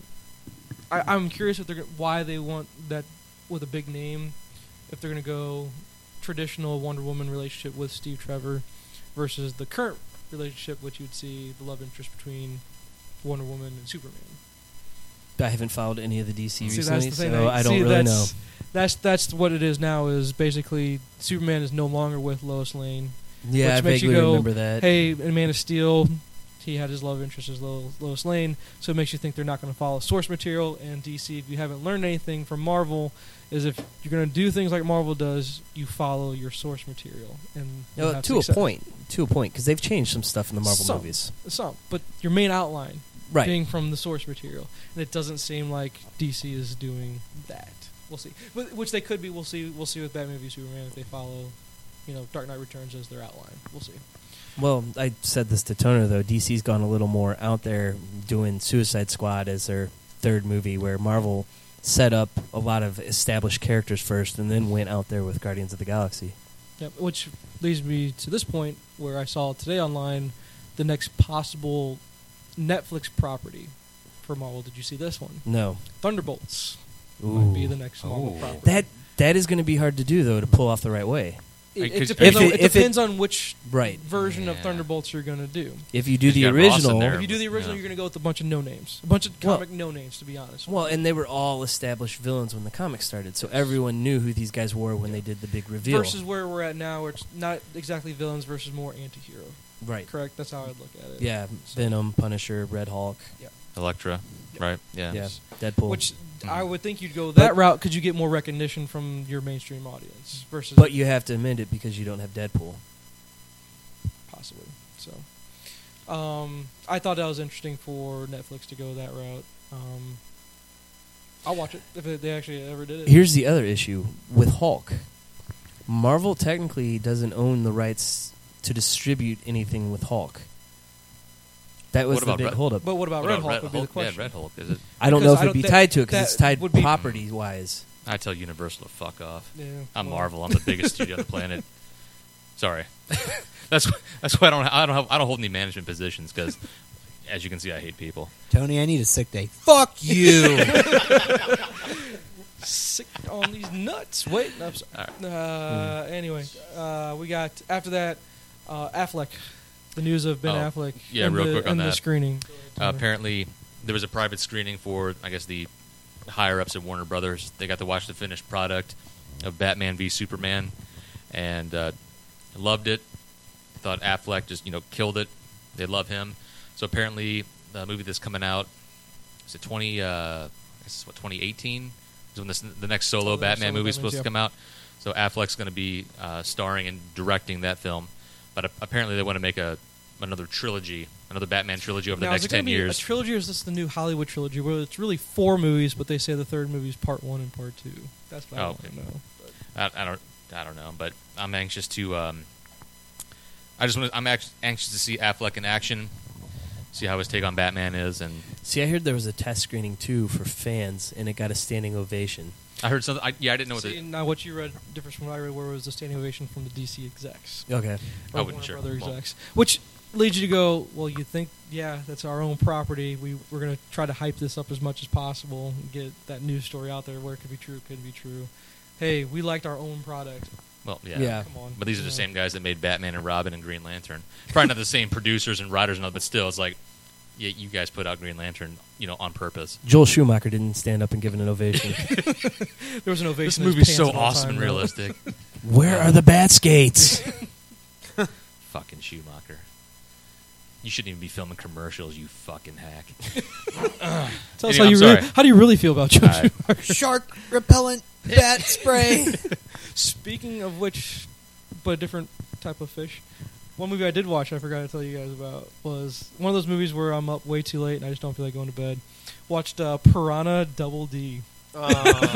I'm curious if why they want that with a big name. If they're gonna go traditional Wonder Woman relationship with Steve Trevor versus the current relationship, which you'd see the love interest between Wonder Woman and Superman. I haven't followed any of the DC See, that's recently, the thing. so I don't really know. That's what it is now. Is basically Superman is no longer with Lois Lane. Yeah, I which makes you vaguely go, remember that. Hey, in Man of Steel, he had his love interest as Lois Lane, so it makes you think they're not going to follow source material. And DC, if you haven't learned anything from Marvel, is if you're going to do things like Marvel does, you follow your source material. And you'll have to a accept- point, because they've changed some stuff in the Marvel Some. movies. but your main outline Right. being from the source material, and it doesn't seem like DC is doing that. We'll see, which they could be. We'll see. We'll see with Batman v Superman if they follow, Dark Knight Returns as their outline. We'll see. Well, I said this to Toner, though. DC's gone a little more out there doing Suicide Squad as their third movie, where Marvel set up a lot of established characters first and then went out there with Guardians of the Galaxy. Yep, which leads me to this point where I saw today online the next possible Netflix property for Marvel. Did you see this one? No. Thunderbolts Ooh. might be the next Marvel Ooh. property. That is going to be hard to do, though, to pull off the right way. It If depends, it- if it- depends on which Right. version of Yeah. Thunderbolts you're going to do. If you do the You got Ross in original... there. If you do the original, Yeah. you're going to go with a bunch of no-names. A bunch of Well- comic no-names, to be honest. Well, and they were all established villains when the comic started, so everyone knew who these guys were when they did the big reveal. Versus where we're at now, where it's not exactly villains versus more anti-hero. Right. Correct? That's how I'd look at it. Yeah, Venom, Punisher, Red Hulk. Elektra, right? Yeah. Yeah, Deadpool. Which Mhm. I would think you'd go that route because you get more recognition from your mainstream audience versus But you have to amend it because you don't have Deadpool. possibly. So, I thought that was interesting for Netflix to go that route. I'll watch it if they actually ever did it. Here's the other issue with Hulk. Marvel technically doesn't own the rights to distribute anything with Hulk. That was What the about big Red- holdup. But what about What Red about Hulk would be the question. Yeah, Red Hulk. Is it? I don't because know if I it'd be don't- tied to it because that it's tied would be- property-wise. I tell Universal to fuck off. Yeah, I'm well, Marvel. I'm the biggest studio on the planet. Sorry, that's why I don't hold any management positions because, as you can see, I hate people. Tony, I need a sick day. Fuck you. Sick on these nuts. Wait, no, I'm sorry. Anyway, we got after that Affleck. The news of Ben Oh, Affleck. yeah, and real the, quick on and the that. screening. Apparently, there was a private screening for, I guess, the higher ups at Warner Brothers. They got to watch the finished product of Batman v Superman, and loved it. Thought Affleck just killed it. They love him. So apparently, the movie that's coming out is it 2018 is when the next solo Batman movie is supposed to come out. So Affleck's going to be starring and directing that film. But apparently, they want to make another trilogy, another Batman trilogy over the Now, next is it gonna 10 be years. a trilogy, or is this the new Hollywood trilogy, where it's really 4 movies, but they say the third movie is part 1 and part 2? That's what I want okay. to know. I don't know, but I'm anxious to. I'm anxious to see Affleck in action, see how his take on Batman is, and See, I heard there was a test screening, too, for fans, and it got a standing ovation. I heard something. I didn't know what See, now what you read differs from what I read, where it was a standing ovation from the DC execs. Okay. Or I wouldn't Warner sure. Brother Well- execs. Which leads you to go, well, you think, yeah, that's our own property. We're going to try to hype this up as much as possible and get that news story out there where it could be true, it couldn't be true. Hey, we liked our own product. Well, yeah. Yeah. Come on. But these are the Yeah. same guys that made Batman and Robin and Green Lantern. Probably not the same producers and writers and all, but still, it's like yeah, you guys put out Green Lantern, on purpose. Joel Schumacher didn't stand up and give an ovation. There was an ovation. This in his movie's pants so at all awesome time, and though. realistic. Where are the bat skates? Fucking Schumacher. You shouldn't even be filming commercials, you fucking hack. Tell us Anyway, how do you really feel about Joel Alright. Schumacher? Shark repellent bat spray. Speaking of which, but a different type of fish. One movie I did watch I forgot to tell you guys about was one of those movies where I'm up way too late and I just don't feel like going to bed. Watched Piranha Double D. Oh.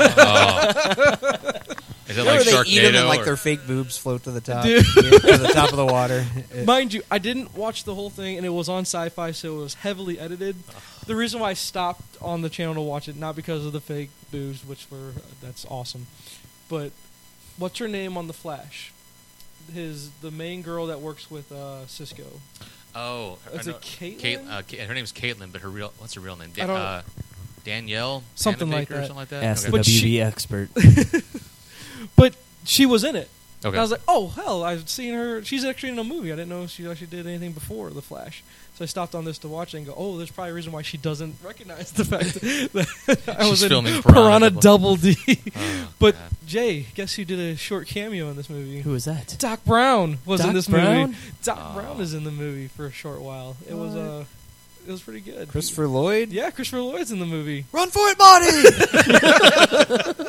Is it like Remember they eat them Sharknado? and like or- their fake boobs float to the top, Dude. to the top of the water. Mind you, I didn't watch the whole thing, and it was on Sci-Fi, so it was heavily edited. The reason why I stopped on the channel to watch it, not because of the fake boobs, that's awesome, but what's her name on The Flash? The main girl that works with Cisco. Oh, Is I know- it Caitlin? her name's Caitlin, but what's her real name? I don't- Danielle? Something like Panabaker or that. something like that? Ask Okay. the But WB she- expert. But she was in it. Okay. And I was like, oh, hell, I've seen her. She's actually in a movie. I didn't know she actually did anything before The Flash. So I stopped on this to watch it and go, oh, there's probably a reason why she doesn't recognize the fact that I was She's in filming Piranha Piranha Double D. Oh, But, God. Jay, guess who did a short cameo in this movie? Who is that? Doc Brown was in Doc this Brown? movie. Doc Oh. Brown is in the movie for a short while. It was pretty good. Christopher Lloyd. Yeah, Christopher Lloyd's in the movie. Run for it, Marty!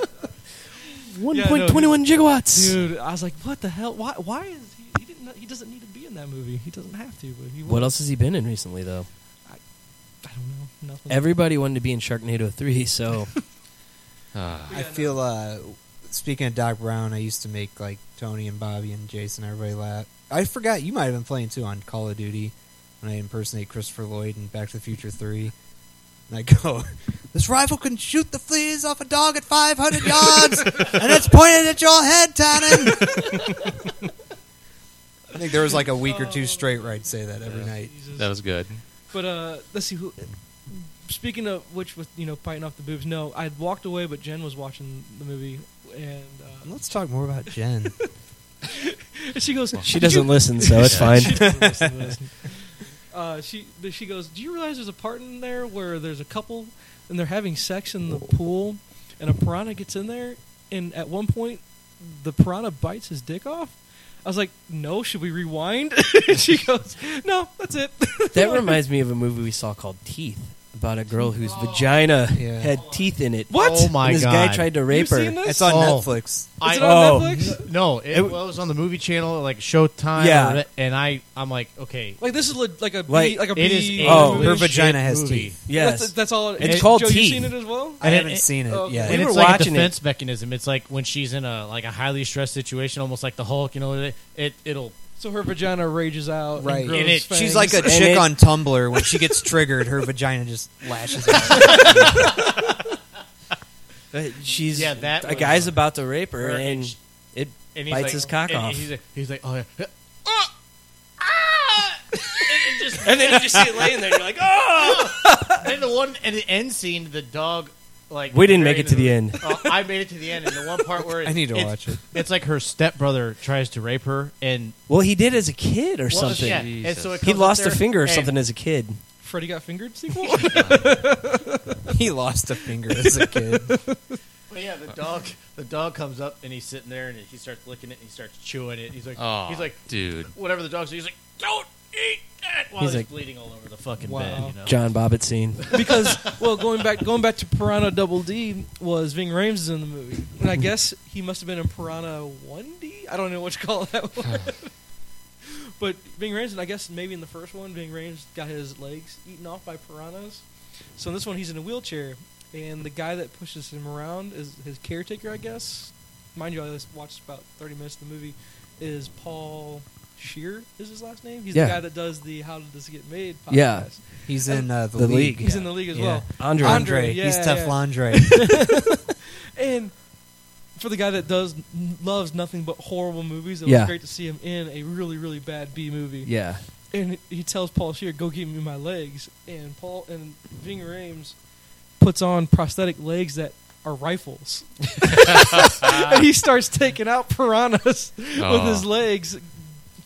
1.21 gigawatts. Dude, I was like, what the hell? Why is he doesn't need to be in that movie. He doesn't have to, but he What will. else has he been in recently, though? I don't know. Nothing. Everybody wanted to be in Sharknado 3, so I feel, speaking of Doc Brown, I used to make like Tony and Bobby and Jason, everybody laugh. I forgot you might have been playing too on Call of Duty when I impersonate Christopher Lloyd in Back to the Future 3. And I go, this rifle can shoot the fleas off a dog at 500 yards, and it's pointed at your head, Tannen. I think there was like a week or two straight where I'd say that every night. Jesus. That was good. But let's see who. Speaking of which, with biting off the boobs. No, I'd walked away, but Jen was watching the movie, and Let's talk more about Jen. she goes. she doesn't listen, so it's fine. She doesn't listen to this. She goes, do you realize there's a part in there where there's a couple and they're having sex in the pool and a piranha gets in there and at one point the piranha bites his dick off? I was like, no, should we rewind? And she goes, no, that's it. That reminds me of a movie we saw called Teeth, about a girl whose vagina Yeah. had teeth in it. What? Oh my And this god! guy tried to rape You've her. seen this? It's on Oh. Netflix. Is it on Netflix? No, it was on the movie channel, like Showtime. Yeah. and I'm like, okay, Like this is like a Like, like a it is B a Oh, movie. her vagina shit has movie. teeth. Yes. That's all. It's called Joe, Teeth. You seen it as well? I And haven't it- seen it okay. yet. And We it's were like a watching defense mechanism. It's like when she's in a highly stressed situation, almost like the Hulk. It'll So her vagina rages out. Right. And grows And it- fangs. She's like a And chick it- on Tumblr. When she gets triggered, her vagina just lashes out. She's Yeah, that a was- guy's about to rape her, her and and sh- it and bites like, his cock and off. He's like, oh yeah. And then you just see it laying there, and you're like, oh! Then the end scene, the dog like We didn't very make it to the end. I made it to the end, and the one part where I need to it's- watch it. It's like her stepbrother tries to rape her, and Well, he did as a kid or well, something. yeah, and so it He comes up lost a there, finger or and- something as a kid. Freddy Got Fingered sequel. He lost a finger as a kid. But yeah, the dog comes up and he's sitting there and he starts licking it and he starts chewing it. He's like, Oh, dude. whatever the dog says. He's like, don't eat that while He's he's like- bleeding all over the fucking Wow. bed. You know? John Bobbitt scene. Because going back to Piranha Double D was Ving Rhames is in the movie, and I guess he must have been in Piranha 1D. I don't know what you call that one. But Ving Rhames, and I guess maybe in the first one, Ving Rhames got his legs eaten off by piranhas. So in this one, he's in a wheelchair, and the guy that pushes him around is his caretaker, I guess. Mind you, I just watched about 30 minutes of the movie. Is Paul Scheer is his last name? He's Yeah. the guy that does the How Did This Get Made podcast. Yeah. He's in the The league. League. He's in the league as Yeah. well. Andre. Andre. He's yeah, Teflondre. And for the guy that loves nothing but horrible movies, it Yeah. was great to see him in a really, really bad B movie. Yeah. And he tells Paul Scheer, "Go give me my legs." And Ving Rhames puts on prosthetic legs that are rifles, and he starts taking out piranhas with his legs,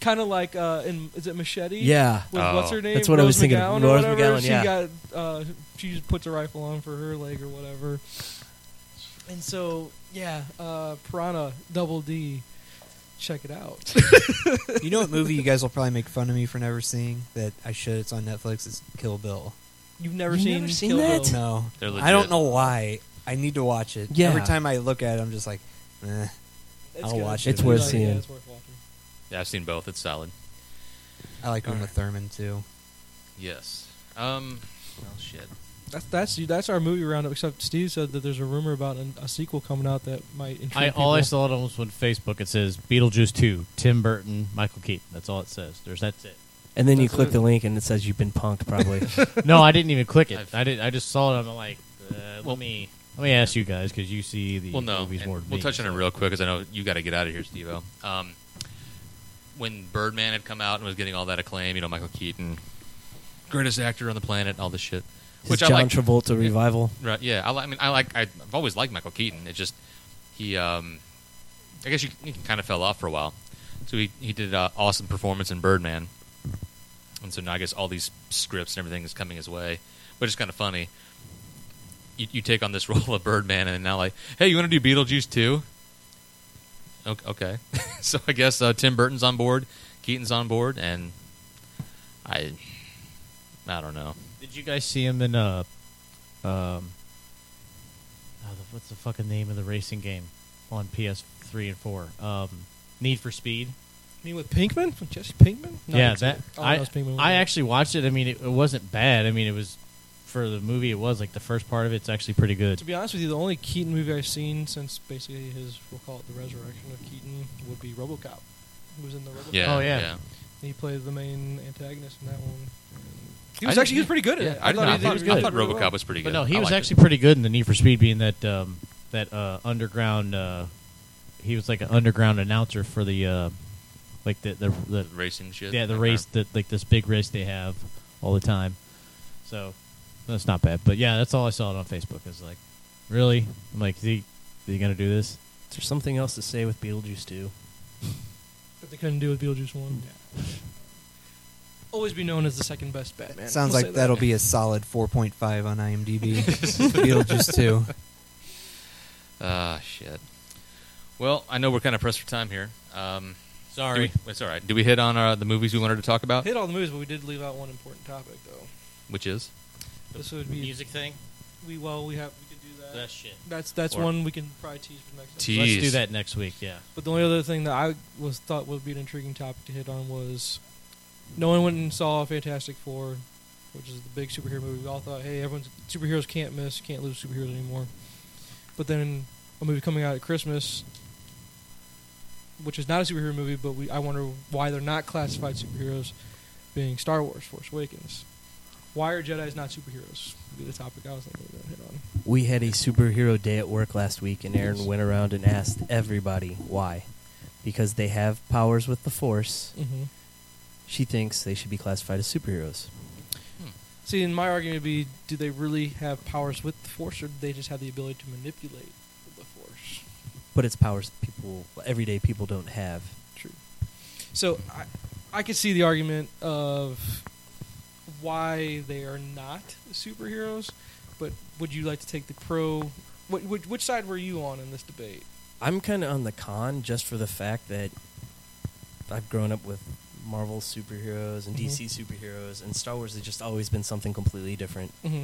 kind of like is it Machete? Yeah. With Oh. what's her name? That's what I was thinking. McGowan Rose or whatever. McGowan, yeah. She just puts a rifle on for her leg or whatever. And so, Piranha Double D. Check it out. You know what movie you guys will probably make fun of me for never seeing that I should? It's on Netflix. It's Kill Bill. You've never You've seen never seen Kill that? Bill? No, They're legit. I don't know why. I need to watch it. Yeah. Every time I look at it, I'm just like, It's I'll good. watch It's it. worth Yeah, seeing. it's worth watching. Yeah, I've seen both. It's solid. I like Uma Thurman too. Yes. Well, shit. That's our movie roundup. Except Steve said that there's a rumor about a sequel coming out that might intrigue All I people. saw on Facebook, it says Beetlejuice 2, Tim Burton, Michael Keaton. That's all it says. That's it. And then you That's click it. the link and it says you've been punked, probably. No, I didn't even click it. I've- I just saw it. I'm like, let me ask you guys because you see the Well, no. movies and more than we'll me, touch on it so. real quick because I know you got to get out of here, Steve-O. When Birdman had come out and was getting all that acclaim, Michael Keaton, greatest actor on the planet, all this shit. His Which I John like. Travolta revival. Right, yeah. I've always liked Michael Keaton. It's just he, I guess he kind of fell off for a while. So he did an awesome performance in Birdman, and so now I guess all these scripts and everything is coming his way. But it's kind of funny. You take on this role of Birdman, and now hey, you want to do Beetlejuice too? Okay. So I guess Tim Burton's on board, Keaton's on board, and I don't know. Did you guys see him in what's the fucking name of the racing game on PS3 and 4? Need for Speed. You mean with Pinkman? With Jesse Pinkman? No, Yeah, it's that good. I was Pinkman. I actually watched it. I mean, it wasn't bad. I mean, it was for the movie. It was like the first part of it's actually pretty good. To be honest with you, the only Keaton movie I've seen since basically we'll call it the resurrection of Keaton, would be RoboCop. Who was in the RoboCop? Yeah. Oh, yeah. He played the main antagonist in that one. He I was didn't- pretty good at Yeah, it. I thought he was good. I thought really RoboCop well. was pretty But good. no, he I was liked actually pretty good in the Need for Speed, being that underground. He was like an underground announcer for the like the it. Racing shit. yeah the Okay. race that like this big race they have all the time. So that's not bad. But yeah, that's all I saw it on Facebook. Is like, really? I'm like, is he gonna do this? Is there something else to say with Beetlejuice 2? That they couldn't do with Beetlejuice 1. Always be known as the second best Batman. Sounds We'll like say that'll that. be a solid 4.5 on IMDb. Beetlejuice 2. Shit. Well, I know we're kind of pressed for time here. Sorry. It's all right. Did we hit on the movies we wanted to talk about? Hit all the movies, but we did leave out one important topic, though. Which is? This would be Music thing. we could do that. That shit. That's Or- one we can probably tease for next episode. Tease. Let's do that next week. Yeah. But the only other thing that I thought would be an intriguing topic to hit on was no one went and saw Fantastic Four, which is the big superhero movie. We all thought, hey, superheroes can't miss, can't lose superheroes anymore. But then a movie coming out at Christmas, which is not a superhero movie, but I wonder why they're not classified superheroes, being Star Wars: Force Awakens. Why are Jedi's not superheroes? Would be the topic I was thinking we were going to hit on. We had a superhero day at work last week, and Aaron went around and asked everybody why. Because they have powers with the Force, Mm-hmm. she thinks they should be classified as superheroes. See, and my argument would be, do they really have powers with the Force, or do they just have the ability to manipulate the Force? But it's powers everyday people don't have. True. So I could see the argument of why they are not superheroes, but would you like to take the pro? Which side were you on in this debate? I'm kind of on the con just for the fact that I've grown up with Marvel superheroes and Mhm. DC superheroes, and Star Wars has just always been something completely different. Mm-hmm.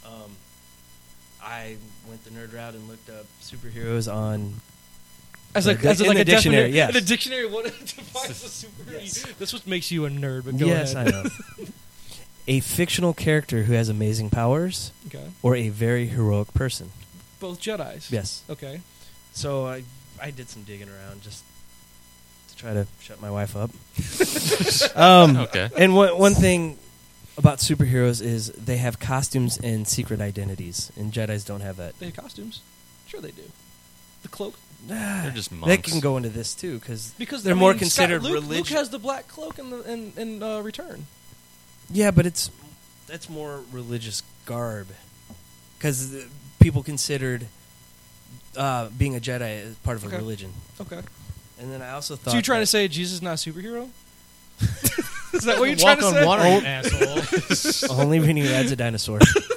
I went the nerd route and looked up superheroes on As In like the a dictionary, definite, yes. in a dictionary, what defines a superhero? Yes. This what makes you a nerd. But go yes, ahead. I know. A fictional character who has amazing powers, Okay, or a very heroic person. both Jedi's. Yes. Okay. So I did some digging around just to try to shut my wife up. Okay. And one thing about superheroes is they have costumes and secret identities, and Jedis don't have that. They have costumes. Sure, they do. The cloak. They're just monks. They can go into this too because I more mean, considered Luke religion. has the black cloak in Return. Yeah, but that's more religious garb because people considered being a Jedi as part of a Okay. religion. Okay. And then I also thought So you're trying that- to say Jesus is not a superhero? Is that what you're trying to Walk say? on water, you asshole. Only when he rides a dinosaur.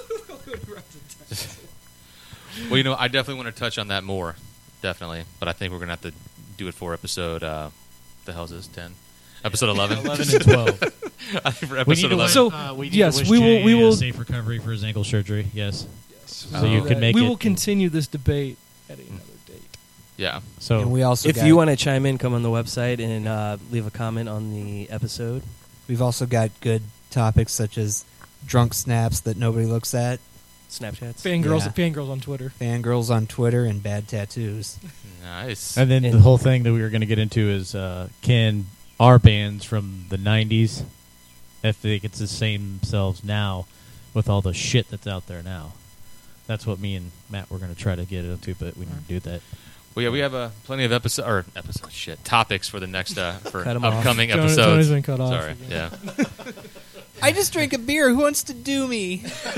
Well, I definitely want to touch on that more, definitely. But I think we're gonna have to do it for episode. The hell's this? 10, episode 11. 11 and 12. I think for We need episode to 11. So, we need yes, to wish we will- Jay we will- a safe recovery for his ankle surgery. Yes. So Oh. you can make we it. will continue this debate at another date. Yeah. So And we also If got, you want to chime in, come on the website and leave a comment on the episode. we've also got good topics such as drunk snaps that nobody looks at, Snapchats. Fangirls on Twitter. fangirls on Twitter, and bad tattoos. Nice. And then the whole thing that we were going to get into is can our bands from the 90s, if they could sustain themselves now with all the shit that's out there now. That's what me and Matt were going to try to get into, but we didn't do that. Well, yeah, we have plenty of topics for the next for Cut 'em off. upcoming Tony's episodes. been cut off Sorry. again. Yeah. I just drank a beer. Who wants to do me?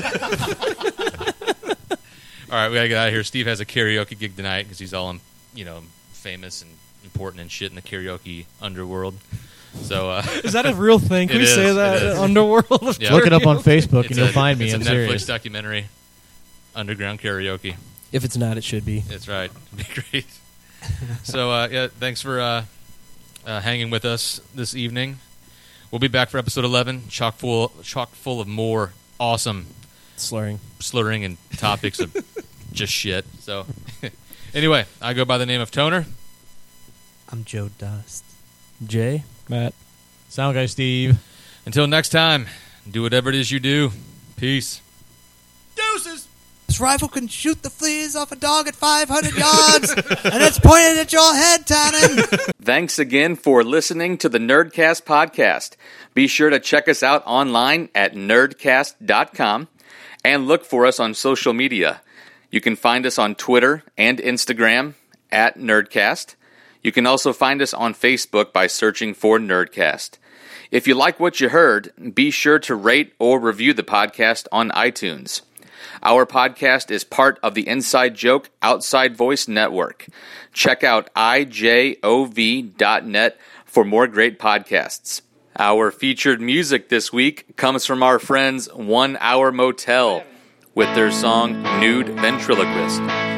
All right, we gotta get out of here. Steve has a karaoke gig tonight because he's all famous and important and shit in the karaoke underworld. So Is that a real thing? Can It we say is, that? it is. Underworld of Yeah. Look it up on karaoke? Facebook and you'll find me. It's I'm a Netflix serious. documentary, underground karaoke. If it's not, it should be. That's right. It'd be great. So yeah, thanks for hanging with us this evening. We'll be back for episode 11, chock full of more awesome slurring and topics of just shit. So anyway, I go by the name of Toner. I'm Joe Dust. Jay? Matt. Sound guy Steve. Until next time, do whatever it is you do. Peace. Deuces. This rifle can shoot the fleas off a dog at 500 yards, and it's pointed at your head, Tannen. Thanks again for listening to the Nerdcast podcast. Be sure to check us out online at nerdcast.com and look for us on social media. You can find us on Twitter and Instagram at Nerdcast. You can also find us on Facebook by searching for Nerdcast. If you like what you heard, be sure to rate or review the podcast on iTunes. Our podcast is part of the Inside Joke Outside Voice Network. Check out ijov.net for more great podcasts. Our featured music this week comes from our friends 1 Hour Motel with their song Nude Ventriloquist.